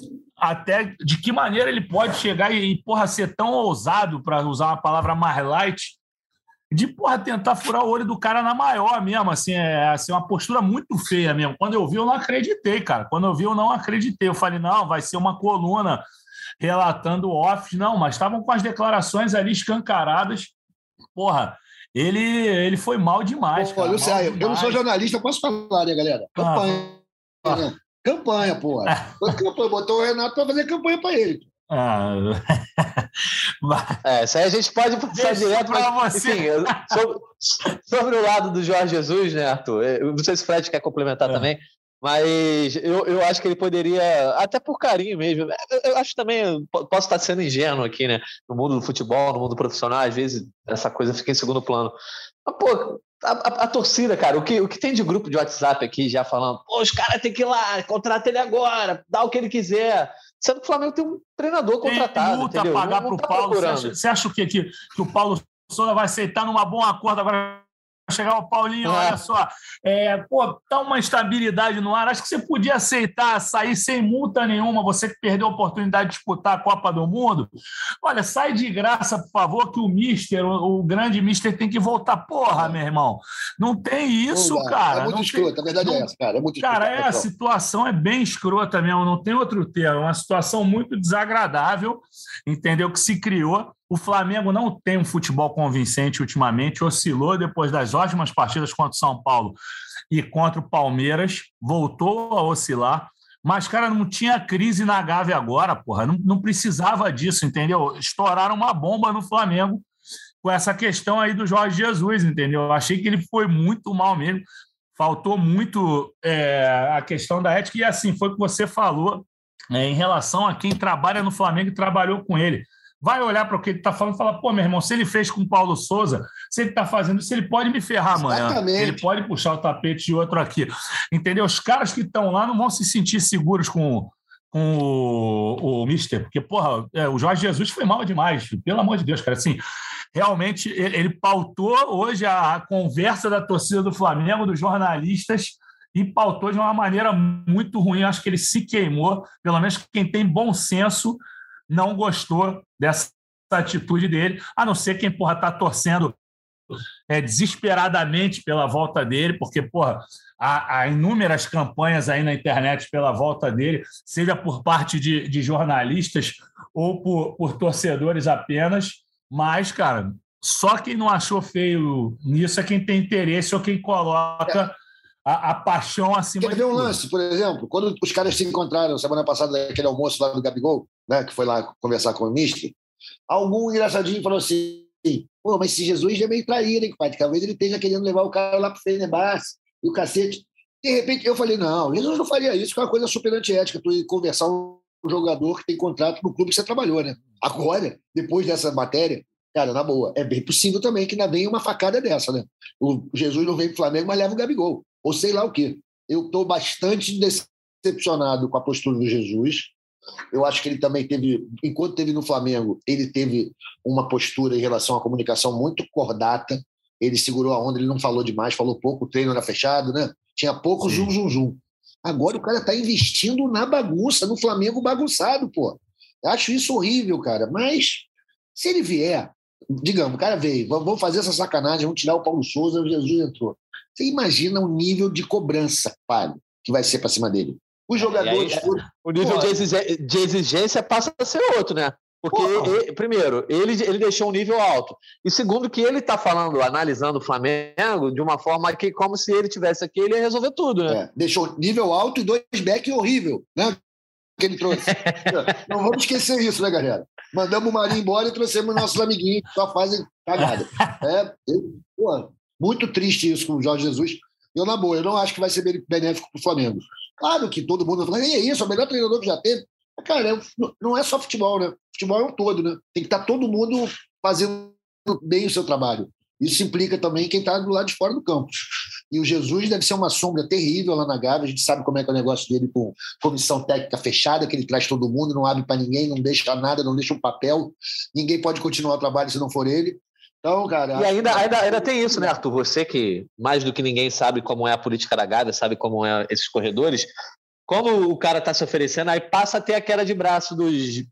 até de que maneira ele pode chegar e, e porra, ser tão ousado, para usar uma palavra mais light, de, porra, tentar furar o olho do cara na maior mesmo, assim, é assim, uma postura muito feia mesmo. Quando eu vi, eu não acreditei, cara. Quando eu vi, eu não acreditei. Eu falei, não, vai ser uma coluna relatando off. Não, mas estavam com as declarações ali escancaradas. Porra, ele, ele foi mal demais, Pô, cara. Luciano, eu não sou jornalista, eu posso falar, né, galera? Campanha. Ah. Né? Campanha, porra. Botou o Renato para fazer campanha para ele. Ah. É, isso aí a gente pode passar direto para mas, você. Enfim, sobre, sobre o lado do Jorge Jesus, né, Arthur? Eu não sei se o Fred quer complementar é. também, mas eu, eu acho que ele poderia, até por carinho mesmo, eu, eu acho também, posso estar sendo ingênuo aqui, né? No mundo do futebol, no mundo profissional, às vezes essa coisa fica em segundo plano. Mas, pô, a, a, a torcida, cara, o que, o que tem de grupo de WhatsApp aqui já falando, pô, os caras têm que ir lá, contrata ele agora, dá o que ele quiser. Sendo que o Flamengo tem um treinador contratado, multa entendeu? Pagar não, não tá pro Paulo. Você acha, procurando. você acha o quê? Que, que o Paulo Souza vai aceitar numa bom acordo agora? Chegar o Paulinho, é. olha só, é, pô, tá uma estabilidade no ar, acho que você podia aceitar sair sem multa nenhuma, você que perdeu a oportunidade de disputar a Copa do Mundo, olha, sai de graça, por favor, que o Mister, o, o grande Mister tem que voltar, porra, meu irmão, não tem isso, não, cara. É muito não escrota, tem, a verdade não, é essa, cara, é muito Cara, escrota, é, a situação é bem escrota mesmo, não tem outro termo, é uma situação muito desagradável, entendeu, que se criou. O Flamengo não tem um futebol convincente ultimamente, oscilou depois das ótimas partidas contra o São Paulo e contra o Palmeiras, voltou a oscilar, mas, cara, não tinha crise na Gávea agora, porra, não, não precisava disso, entendeu? Estouraram uma bomba no Flamengo com essa questão aí do Jorge Jesus, entendeu? Eu achei que ele foi muito mal mesmo, faltou muito é, a questão da ética, e assim, foi o que você falou é, em relação a quem trabalha no Flamengo e trabalhou com ele. Vai olhar para o que ele está falando e falar, pô, meu irmão, se ele fez com o Paulo Souza, se ele está fazendo isso, ele pode me ferrar amanhã. Exatamente. Ele pode puxar o tapete de outro aqui. Entendeu? Os caras que estão lá não vão se sentir seguros com, com o, o Mister, porque, porra, é, o Jorge Jesus foi mal demais, pelo amor de Deus, cara. Assim, realmente, ele, ele pautou hoje a, a conversa da torcida do Flamengo, dos jornalistas, e pautou de uma maneira muito ruim. Acho que ele se queimou, pelo menos quem tem bom senso não gostou dessa atitude dele, a não ser quem, porra, tá torcendo é, desesperadamente pela volta dele, porque, porra, há, há inúmeras campanhas aí na internet pela volta dele, seja por parte de, de jornalistas ou por, por torcedores apenas, mas, cara, só quem não achou feio nisso é quem tem interesse ou quem coloca a, a paixão acima Quer de ver um tudo. lance, por exemplo, quando os caras se encontraram semana passada naquele almoço lá do Gabigol, né, que foi lá conversar com o Mister, algum engraçadinho falou assim, pô, mas esse Jesus já é meio traíra, hein, pai? Talvez ele esteja querendo levar o cara lá pro Fenerbahçe e o cacete. De repente, eu falei, não, Jesus não faria isso, que é uma coisa super antiética, tu ir conversar um jogador que tem contrato no clube que você trabalhou, né? Agora, depois dessa matéria, cara, na boa, é bem possível também que ainda venha uma facada dessa, né? O Jesus não vem pro Flamengo, mas leva o Gabigol. Ou sei lá o quê. Eu estou bastante decepcionado com a postura do Jesus. Eu acho que ele também teve, enquanto teve no Flamengo, ele teve uma postura em relação à comunicação muito cordata. Ele segurou a onda, ele não falou demais, falou pouco, o treino era fechado, né? Tinha pouco Sim. zum, zum, zum. Agora o cara está investindo na bagunça, no Flamengo bagunçado, pô. Eu acho isso horrível, cara. Mas se ele vier, digamos, o cara veio, vamos fazer essa sacanagem, vamos tirar o Paulo Souza, o Jesus entrou. Você imagina o nível de cobrança, Fábio, que vai ser para cima dele. Os jogadores... Aí, o nível de exigência, de exigência passa a ser outro, né? Porque, ele, primeiro, ele, ele deixou um nível alto. E segundo, que ele está falando, analisando o Flamengo de uma forma que, como se ele tivesse aqui, ele ia resolver tudo, né? É, deixou nível alto e dois back horrível, né? Que ele trouxe. Não vamos esquecer isso, né, galera? Mandamos o Marinho embora e trouxemos nossos amiguinhos que só fazem cagada. É, pô, muito triste isso com o Jorge Jesus. Eu, na boa, eu não acho que vai ser benéfico para o Flamengo. Claro que todo mundo vai falar, e é isso, é o melhor treinador que já teve. Cara, não é só futebol, né? Futebol é um todo, né? Tem que estar todo mundo fazendo bem o seu trabalho. Isso implica também quem está do lado de fora do campo. E o Jesus deve ser uma sombra terrível lá na Gávea. A gente sabe como é que é o negócio dele com comissão técnica fechada, que ele traz todo mundo, não abre para ninguém, não deixa nada, não deixa um papel. Ninguém pode continuar o trabalho se não for ele. Então, cara... E ainda, ainda, ainda tem isso, né, Arthur? Você que, mais do que ninguém, sabe como é a política da Gávea, sabe como é esses corredores. Como o cara está se oferecendo, aí passa a ter a queda de braço dos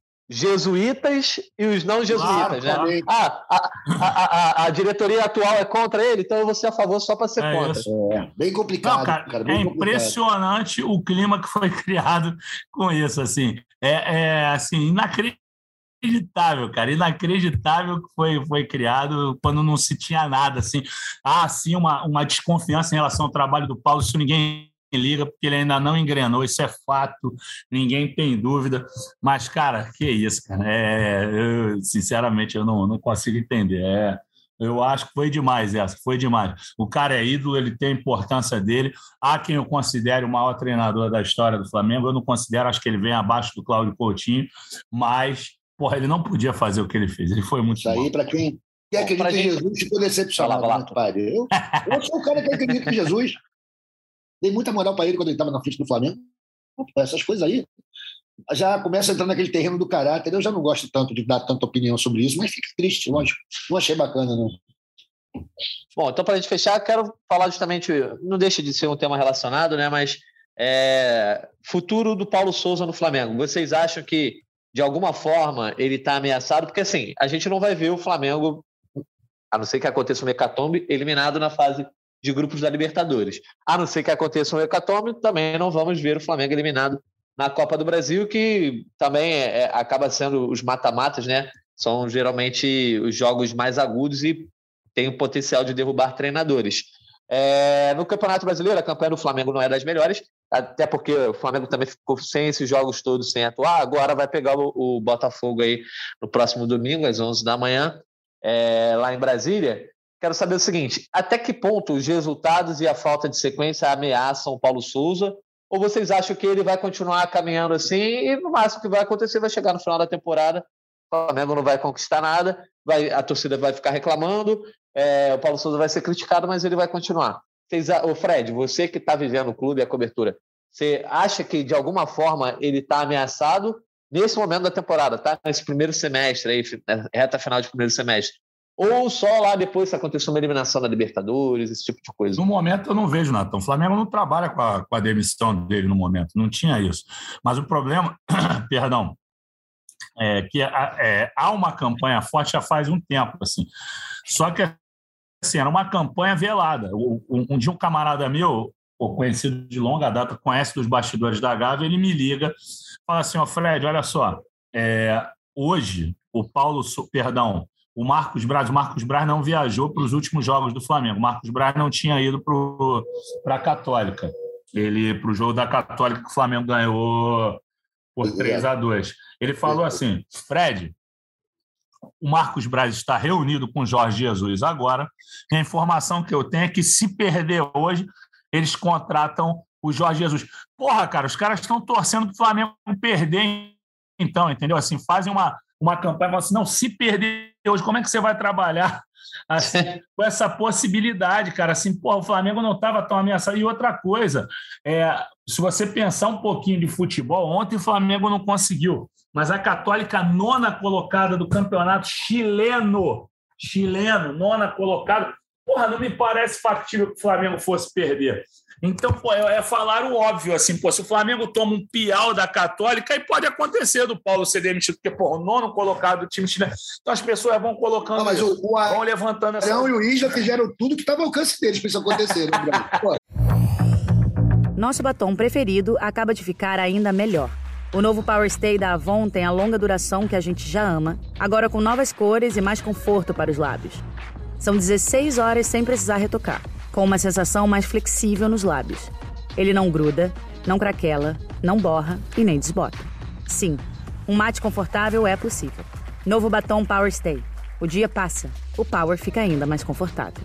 jesuítas e os não jesuítas, claro, né? Claro. Ah, a, a, a, a diretoria atual é contra ele, então eu vou ser a favor só para ser é contra. É, bem complicado, não, cara, cara. Bem é complicado. Impressionante o clima que foi criado com isso, assim. É, é assim, inacreditável, cara. Inacreditável que foi, foi criado quando não se tinha nada, assim. Ah, sim, uma, uma desconfiança em relação ao trabalho do Paulo, isso ninguém liga, porque ele ainda não engrenou, isso é fato, ninguém tem dúvida, mas, cara, que isso, cara, é, eu, sinceramente, eu não, não consigo entender, é, eu acho que foi demais essa, foi demais, o cara é ídolo, ele tem a importância dele, há quem eu considere o maior treinador da história do Flamengo, eu não considero, acho que ele vem abaixo do Cláudio Coutinho, mas, porra, ele não podia fazer o que ele fez, ele foi muito isso aí, para quem quem acredita em Jesus, ficou decepcionado, né, pai? Eu, eu sou o cara que acredita em Jesus. Dei muita moral para ele quando ele estava na frente do Flamengo. Essas coisas aí já começa a entrar naquele terreno do caráter. Eu já não gosto tanto de dar tanta opinião sobre isso, mas fico triste, lógico. Não achei bacana, não. Bom, então, para a gente fechar, quero falar justamente, não deixa de ser um tema relacionado, né? Mas é, futuro do Paulo Souza no Flamengo. Vocês acham que, de alguma forma, ele está ameaçado? Porque, assim, a gente não vai ver o Flamengo, a não ser que aconteça um hecatombe, eliminado na fase de grupos da Libertadores. A não ser que aconteça um hecatombe, também não vamos ver o Flamengo eliminado na Copa do Brasil, que também é, é, acaba sendo os mata-matas, né? São geralmente os jogos mais agudos e tem o potencial de derrubar treinadores. É, no Campeonato Brasileiro, a campanha do Flamengo não é das melhores, até porque o Flamengo também ficou sem esses jogos todos, sem atuar. Agora vai pegar o, o Botafogo aí no próximo domingo, às onze da manhã, é, lá em Brasília. Quero saber o seguinte, até que ponto os resultados e a falta de sequência ameaçam o Paulo Souza? Ou vocês acham que ele vai continuar caminhando assim e no máximo que vai acontecer vai chegar no final da temporada, o Flamengo não vai conquistar nada, vai, a torcida vai ficar reclamando, é, o Paulo Souza vai ser criticado, mas ele vai continuar. Vocês, ô Fred, você que está vivendo o clube e a cobertura, você acha que de alguma forma ele está ameaçado nesse momento da temporada, tá? Nesse primeiro semestre, aí, reta final de primeiro semestre? Ou só lá depois se acontecer uma eliminação da Libertadores, esse tipo de coisa? No momento eu não vejo nada. Então, o Flamengo não trabalha com a, com a demissão dele no momento. Não tinha isso. Mas o problema, perdão, é que é, há uma campanha forte já faz um tempo. Assim. Só que assim, era uma campanha velada. Um, um dia um camarada meu, conhecido de longa data, conhece dos bastidores da Gávea, ele me liga, fala assim, ó, Fred, olha só, é, hoje o Paulo, perdão, o Marcos Braz, o Marcos Braz não viajou para os últimos jogos do Flamengo. O Marcos Braz não tinha ido para a Católica. Ele para o jogo da Católica que o Flamengo ganhou por três a dois. Ele falou assim, Fred, o Marcos Braz está reunido com o Jorge Jesus agora. E a informação que eu tenho é que se perder hoje, eles contratam o Jorge Jesus. Porra, cara, os caras estão torcendo para o Flamengo perder então, entendeu? Assim, fazem uma, uma campanha, falam assim, não, se perder hoje, como é que você vai trabalhar assim, com essa possibilidade, cara? Assim, porra, o Flamengo não estava tão ameaçado. E outra coisa, é, se você pensar um pouquinho de futebol, ontem o Flamengo não conseguiu, mas a Católica, nona colocada do campeonato chileno, chileno, nona colocada, porra, não me parece factível que o Flamengo fosse perder. Então, pô, é, é falar o óbvio, assim, pô, se o Flamengo toma um piau da Católica, aí pode acontecer do Paulo ser demitido, porque, pô, o nono colocado do time chileno. Então as pessoas vão colocando, não, mas isso, o, o vão levantando essa... Arão e o Isla fizeram tudo que estava ao alcance deles para isso acontecer. Né, Nosso batom preferido acaba de ficar ainda melhor. O novo Power Stay da Avon tem a longa duração que a gente já ama, agora com novas cores e mais conforto para os lábios. São dezesseis horas sem precisar retocar, com uma sensação mais flexível nos lábios. Ele não gruda, não craquela, não borra e nem desbota. Sim, um mate confortável é possível. Novo batom Power Stay. O dia passa, o Power fica ainda mais confortável.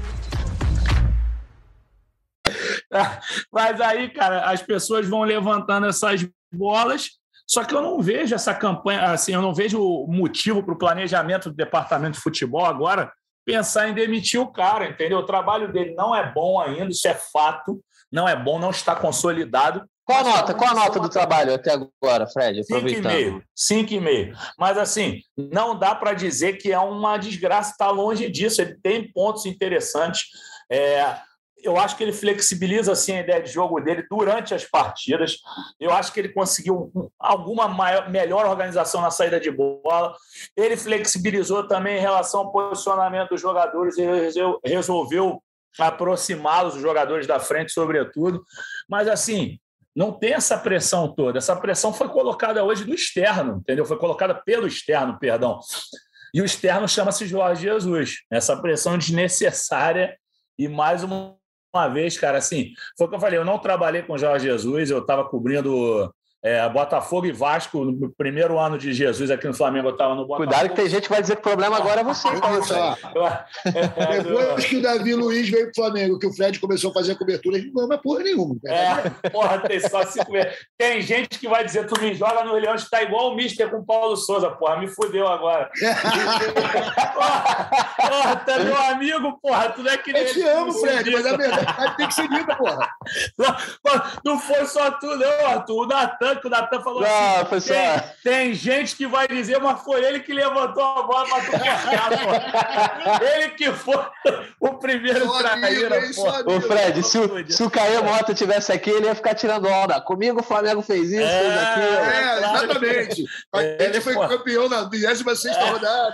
Mas aí, cara, as pessoas vão levantando essas bolas, só que eu não vejo essa campanha, assim, eu não vejo motivo para o planejamento do departamento de futebol agora pensar em demitir o cara, entendeu? O trabalho dele não é bom ainda, isso é fato, não é bom, não está consolidado. Qual a nota? Qual a nota do trabalho até agora, Fred? Aproveitando. cinco e meio. Mas, assim, não dá para dizer que é uma desgraça, está longe disso, ele tem pontos interessantes. É, eu acho que ele flexibiliza assim, a ideia de jogo dele durante as partidas. Eu acho que ele conseguiu alguma maior, melhor organização na saída de bola. Ele flexibilizou também em relação ao posicionamento dos jogadores e resolveu aproximá-los, os jogadores da frente, sobretudo. Mas, assim, não tem essa pressão toda. Essa pressão foi colocada hoje do externo, entendeu? Foi colocada pelo externo, perdão. E o externo chama-se Jorge Jesus. Essa pressão desnecessária e mais uma Uma vez, cara, assim, foi o que eu falei, eu não trabalhei com o Jorge Jesus, eu estava cobrindo é, Botafogo e Vasco no primeiro ano de Jesus aqui no Flamengo, eu estava no Botafogo. Cuidado que tem gente que vai dizer que o problema agora é você. Olha só. Depois que o Davi Luiz veio pro Flamengo, que o Fred começou a fazer a cobertura, a gente não ama porra nenhuma. É, porra, tem só cinco meses. Tem gente que vai dizer, tu me joga no Leão, está igual o Mister com o Paulo Souza, porra, me fudeu agora. porra, porra, tu é meu amigo, porra, tu não é que nem... Eu te amo, Fred, mas a verdade tem que ser dita, porra. Não, não foi só tu, não, Arthur. O Natan, que o Natan falou não, assim, tem, tem gente que vai dizer, mas foi ele que levantou a bola para tu carregar, porra. Ele que foi o primeiro traíra, porra. Ô, Fred, se o, se o Caê Mota tivesse aqui, ele ia ficar tirando onda. Comigo o Flamengo fez isso, é, fez aquilo. É, exatamente. É, ele foi porra. campeão na vigésima sexta é. rodada.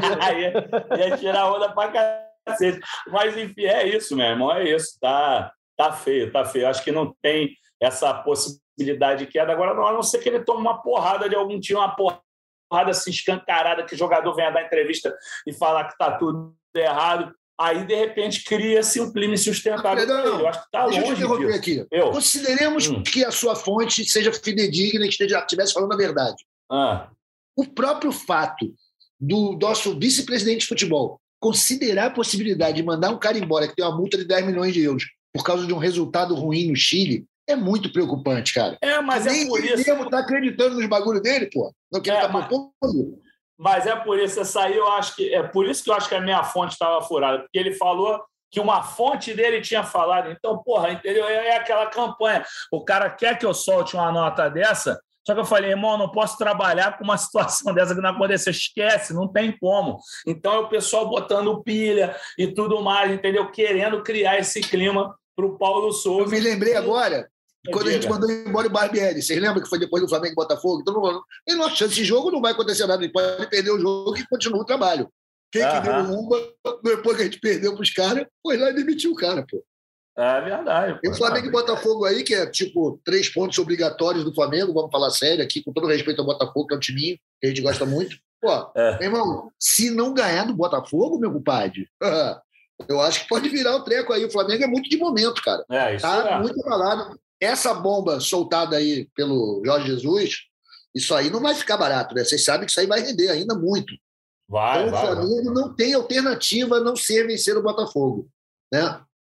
ia, ia tirar onda pra cacete. Mas, enfim, é isso, meu irmão, é isso. Tá, tá feio, tá feio. Acho que não tem essa possibilidade de queda. Agora, não, a não ser que ele tome uma porrada de algum time, uma porrada assim escancarada, que o jogador venha dar entrevista e falar que tá tudo errado. Aí, de repente, cria-se um clima insustentável. Não, eu acho que está longe disso. Interromper aqui. Eu? Consideremos hum. que a sua fonte seja fidedigna e que estivesse falando a verdade. Ah. O próprio fato do nosso vice-presidente de futebol considerar a possibilidade de mandar um cara embora que tem uma multa de dez milhões de euros por causa de um resultado ruim no Chile é muito preocupante, cara. É, mas Nem é por ele isso... mesmo está acreditando nos bagulho dele, pô. Não quer estar propondo. Mas é por isso, essa aí eu acho que é por isso que eu acho que a minha fonte estava furada, porque ele falou que uma fonte dele tinha falado. Então, porra, entendeu? É aquela campanha. O cara quer que eu solte uma nota dessa, só que eu falei, irmão, eu não posso trabalhar com uma situação dessa que não aconteceu. Esquece, não tem como. Então é o pessoal botando pilha e tudo mais, entendeu? Querendo criar esse clima para o Paulo Souza. Eu me lembrei agora. Quando a gente mandou embora o Barbieri, vocês lembram que foi depois do Flamengo e Botafogo? Então, não, ele não achou esse jogo, não vai acontecer nada, ele pode perder o jogo e continua o trabalho. Quem uh-huh. que deu uma, depois que a gente perdeu para os caras, foi lá e demitiu o cara, pô. É verdade. Tem o Flamengo e Botafogo aí, que é tipo três pontos obrigatórios do Flamengo, vamos falar sério aqui, com todo respeito ao Botafogo, que é um timinho que a gente gosta muito. Pô, é. Meu irmão, se não ganhar do Botafogo, meu compadre, eu acho que pode virar o treco aí. O Flamengo é muito de momento, cara. É, isso tá é. muito abalado. Essa bomba soltada aí pelo Jorge Jesus, isso aí não vai ficar barato, né? Vocês sabem que isso aí vai render ainda muito. Vai, então, vai, o Flamengo vai. não tem alternativa a não ser vencer o Botafogo, né?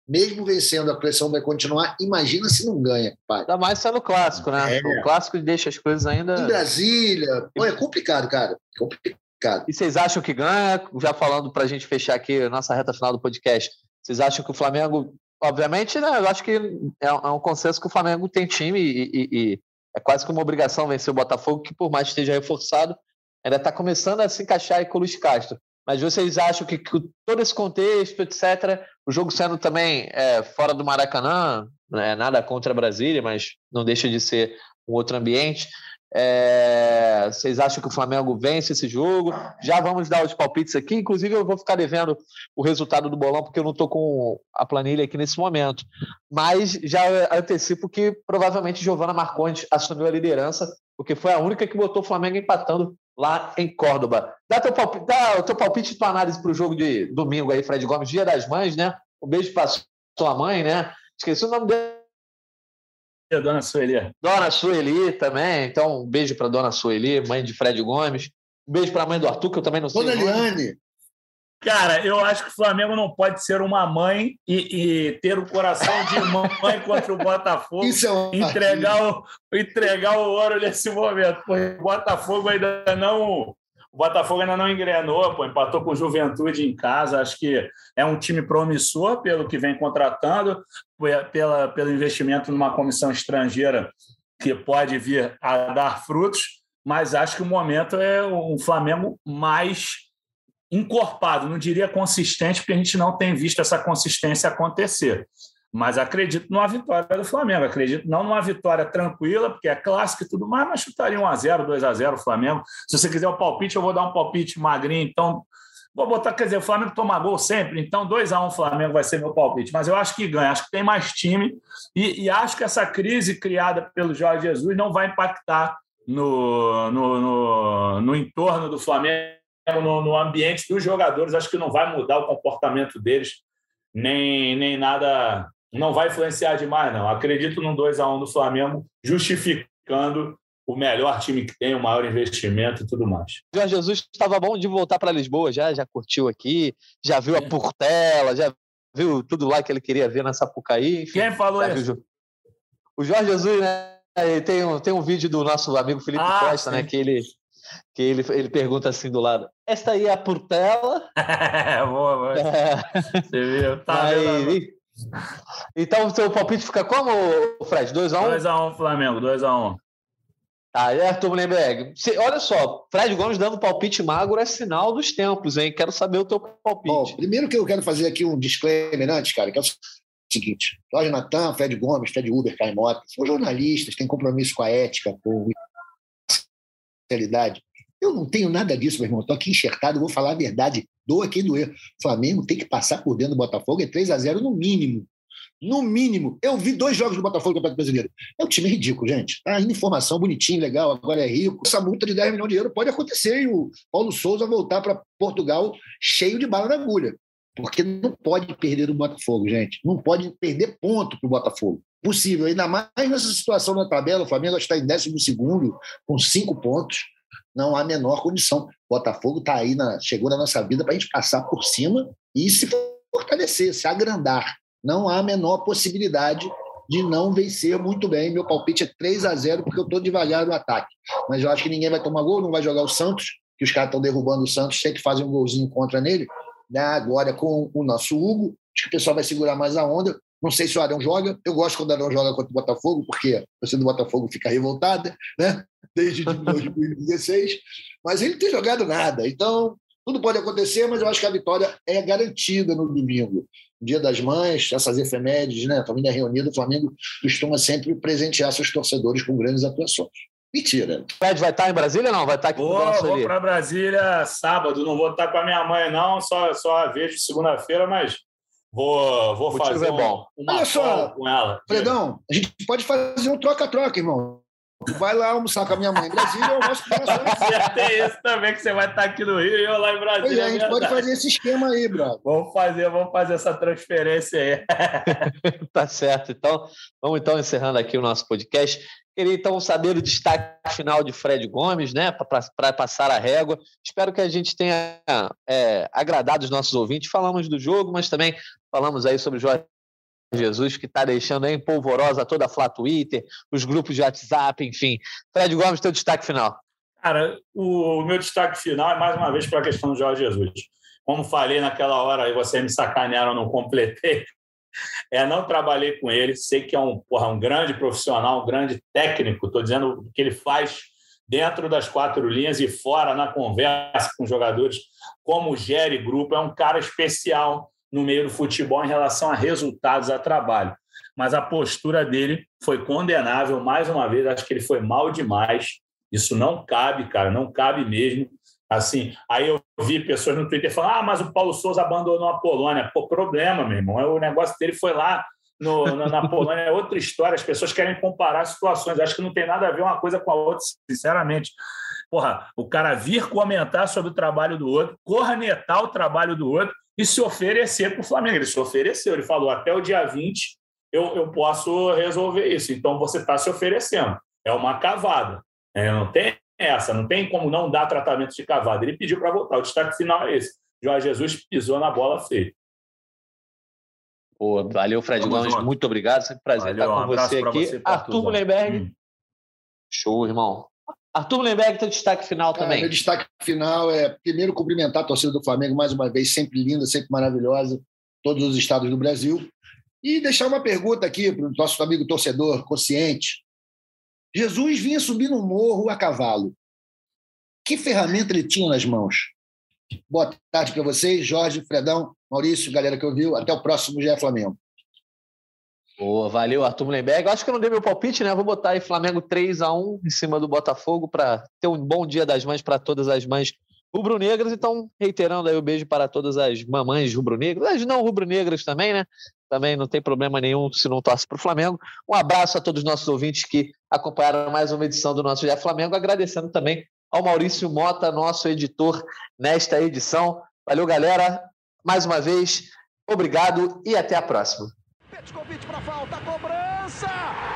mesmo vencendo, a pressão vai continuar. Imagina se não ganha, pai. Ainda mais sendo clássico, né? É. O clássico deixa as coisas ainda... Em Brasília. Pô, é complicado, cara. Complicado. E vocês acham que ganha? Já falando para a gente fechar aqui a nossa reta final do podcast, vocês acham que o Flamengo... Obviamente, né, eu acho que é um consenso que o Flamengo tem time e, e, e é quase que uma obrigação vencer o Botafogo, que por mais que esteja reforçado, ainda está começando a se encaixar aí com o Luiz Castro. Mas vocês acham que, que todo esse contexto, etcétera, o jogo sendo também é, fora do Maracanã, né, nada contra a Brasília, mas não deixa de ser um outro ambiente, é, vocês acham que o Flamengo vence esse jogo? Já vamos dar os palpites aqui, inclusive eu vou ficar devendo o resultado do bolão, porque eu não estou com a planilha aqui nesse momento, mas já antecipo que provavelmente Giovana Marcondes assumiu a liderança, porque foi a única que botou o Flamengo empatando lá em Córdoba. Dá, teu palpite, dá o teu palpite e tua análise para o jogo de domingo aí, Fred Gomes, Dia das Mães, né? Um beijo para sua mãe, né? Esqueci o nome dela. Dona Sueli. Dona Sueli também. Então, um beijo para Dona Sueli, mãe de Fred Gomes. Um beijo para a mãe do Arthur, que eu também não sei. Dona Eliane. Cara, eu acho que o Flamengo não pode ser uma mãe e, e ter o coração de mãe contra o Botafogo. Isso é um entregar, o, entregar o ouro nesse momento. Porque o Botafogo ainda não... O Botafogo ainda não engrenou, pô, empatou com o Juventude em casa. Acho que é um time promissor pelo que vem contratando, pela, pelo investimento numa comissão estrangeira que pode vir a dar frutos, mas acho que o momento é um Flamengo mais encorpado, não diria consistente, porque a gente não tem visto essa consistência acontecer. Mas acredito numa vitória do Flamengo. Acredito não numa vitória tranquila, porque é clássico e tudo mais, mas chutaria um a zero, dois a zero o Flamengo. Se você quiser o palpite, eu vou dar um palpite magrinho. Então, vou botar, quer dizer, o Flamengo toma gol sempre, então dois a um Flamengo vai ser meu palpite. Mas eu acho que ganha, acho que tem mais time e, e acho que essa crise criada pelo Jorge Jesus não vai impactar no, no, no, no entorno do Flamengo, no, no ambiente dos jogadores. Acho que não vai mudar o comportamento deles, nem, nem nada... Não vai influenciar demais, não. Acredito num dois a um do Flamengo, justificando o melhor time que tem, o maior investimento e tudo mais. Jorge Jesus estava bom de voltar para Lisboa, já, já curtiu aqui, já viu a Portela, já viu tudo lá que ele queria ver na Sapucaí. Enfim, quem falou isso? Viu... O Jorge Jesus, né? Tem um, tem um vídeo do nosso amigo Felipe ah, Costa, sim. né? Que ele... que ele, ele pergunta assim do lado, esta aí é a Portela? boa, boa. É. Você viu? Tá Mas, vendo? Então o seu palpite fica como, Fred? dois a um? dois a um Flamengo, dois a um. Tá, e Arthur Mullenberg, olha só, Fred Gomes dando palpite magro é sinal dos tempos, hein? Quero saber o teu palpite. Bom, primeiro que eu quero fazer aqui um disclaimer antes, cara, que é o seguinte, Jorge Natan, Fred Gomes, Fred Uber, Caio Mota, são jornalistas, têm compromisso com a ética, com a realidade. Eu não tenho nada disso, meu irmão. Estou aqui enxertado, vou falar a verdade. Doa quem doer. O Flamengo tem que passar por dentro do Botafogo. É três a zero no mínimo. No mínimo. Eu vi dois jogos do Botafogo no Campeonato Brasileiro. É um time ridículo, gente. Tá indo informação bonitinho, legal, agora é rico. Essa multa de dez milhões de euros pode acontecer e o Paulo Souza voltar para Portugal cheio de bala na agulha. Porque não pode perder o Botafogo, gente. Não pode perder ponto para o Botafogo. Possível. Ainda mais nessa situação na tabela. O Flamengo está em décimo segundo, com cinco pontos. Não há a menor condição. O Botafogo está aí, na, chegou na nossa vida para a gente passar por cima e se fortalecer, se agrandar. Não há a menor possibilidade de não vencer muito bem. Meu palpite é três a zero, porque eu estou devagar no ataque. Mas eu acho que ninguém vai tomar gol, não vai jogar o Santos, que os caras estão derrubando o Santos, sempre fazem um golzinho contra nele. Né? Agora com o nosso Hugo, acho que o pessoal vai segurar mais a onda. Não sei se o Arão joga. Eu gosto quando o Arão joga contra o Botafogo, porque a torcida do Botafogo fica revoltada, né? Desde dois mil e dezesseis. Mas ele não tem jogado nada. Então, tudo pode acontecer, mas eu acho que a vitória é garantida no domingo. Dia das Mães, essas efemérides, né? A família reunida, o Flamengo costuma sempre presentear seus torcedores com grandes atuações. Mentira. O Fred vai estar em Brasília ou não? Vai estar aqui vou, vou para Brasília sábado. Não vou estar com a minha mãe, não. Só, só a vejo segunda-feira, mas... Vou, vou fazer é bom. Um, uma Olha só, com ela. Fredão, a gente pode fazer um troca-troca, irmão. Vai lá almoçar com a minha mãe em Brasília, eu almoço com a sua. Tem isso também, que você vai estar aqui no Rio e eu lá em Brasília. Pois é, a gente pode fazer esse esquema aí, brother. Vamos fazer, vamos fazer essa transferência aí. Tá certo. Então, vamos então encerrando aqui o nosso podcast. Queria então saber o destaque final de Fred Gomes, né, para passar a régua. Espero que a gente tenha é, agradado os nossos ouvintes. Falamos do jogo, mas também falamos aí sobre o Jorge Jesus, que está deixando em polvorosa toda a Flá Twitter, os grupos de WhatsApp, enfim. Fred Gomes, teu destaque final. Cara, o meu destaque final é mais uma vez para a questão do Jorge Jesus. Como falei naquela hora, e vocês me sacanearam, não completei. É, não trabalhei com ele, sei que é um, porra, um grande profissional, um grande técnico, estou dizendo o que ele faz dentro das quatro linhas e fora na conversa com os jogadores, como gere grupo, é um cara especial no meio do futebol em relação a resultados, a trabalho. Mas a postura dele foi condenável, mais uma vez, acho que ele foi mal demais, isso não cabe, cara, não cabe mesmo. Assim, aí eu vi pessoas no Twitter falando, ah, mas o Paulo Souza abandonou a Polônia. Pô, problema, meu irmão, o negócio dele foi lá no, na, na Polônia, é outra história, as pessoas querem comparar situações, acho que não tem nada a ver uma coisa com a outra, sinceramente. Porra, o cara vir comentar sobre o trabalho do outro, cornetar o trabalho do outro e se oferecer para o Flamengo. Ele se ofereceu, ele falou, até o dia vinte eu, eu posso resolver isso, então você está se oferecendo, é uma cavada, é, não tem essa, não tem como não dar tratamento de cavada. Ele pediu para voltar. O destaque final é esse. Jorge Jesus pisou na bola feia. Pô, valeu, Fred Vamos Gomes. junto. Muito obrigado. Sempre prazer Valeu, estar com um você aqui. você, Arthur Mullenberg. Hum. Show, irmão. Arthur Mullenberg, teu destaque final Cara, também. Meu destaque final é, primeiro, cumprimentar a torcida do Flamengo mais uma vez, sempre linda, sempre maravilhosa, todos os estados do Brasil. E deixar uma pergunta aqui para o nosso amigo torcedor consciente. Jesus vinha subir no morro a cavalo. Que ferramenta ele tinha nas mãos? Boa tarde para vocês, Jorge, Fredão, Maurício, galera que ouviu. Até o próximo G E Flamengo. Boa, valeu, Arthur Mullenberg. Eu acho que eu não dei meu palpite, né? Vou botar aí Flamengo três a um em cima do Botafogo para ter um bom dia das mães para todas as mães rubro-negras. Então, reiterando aí o beijo para todas as mamães rubro-negras, as não rubro-negras também, né? Também não tem problema nenhum se não torce para o Flamengo. Um abraço a todos os nossos ouvintes que acompanharam mais uma edição do nosso G E Flamengo, agradecendo também ao Maurício Mota, nosso editor nesta edição. Valeu, galera. Mais uma vez, obrigado e até a próxima. Convite para falta, cobrança!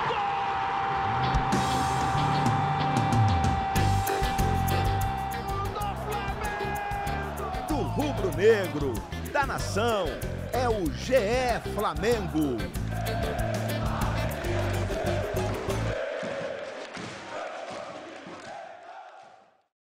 Gol! Do rubro-negro, da nação, é o G E Flamengo.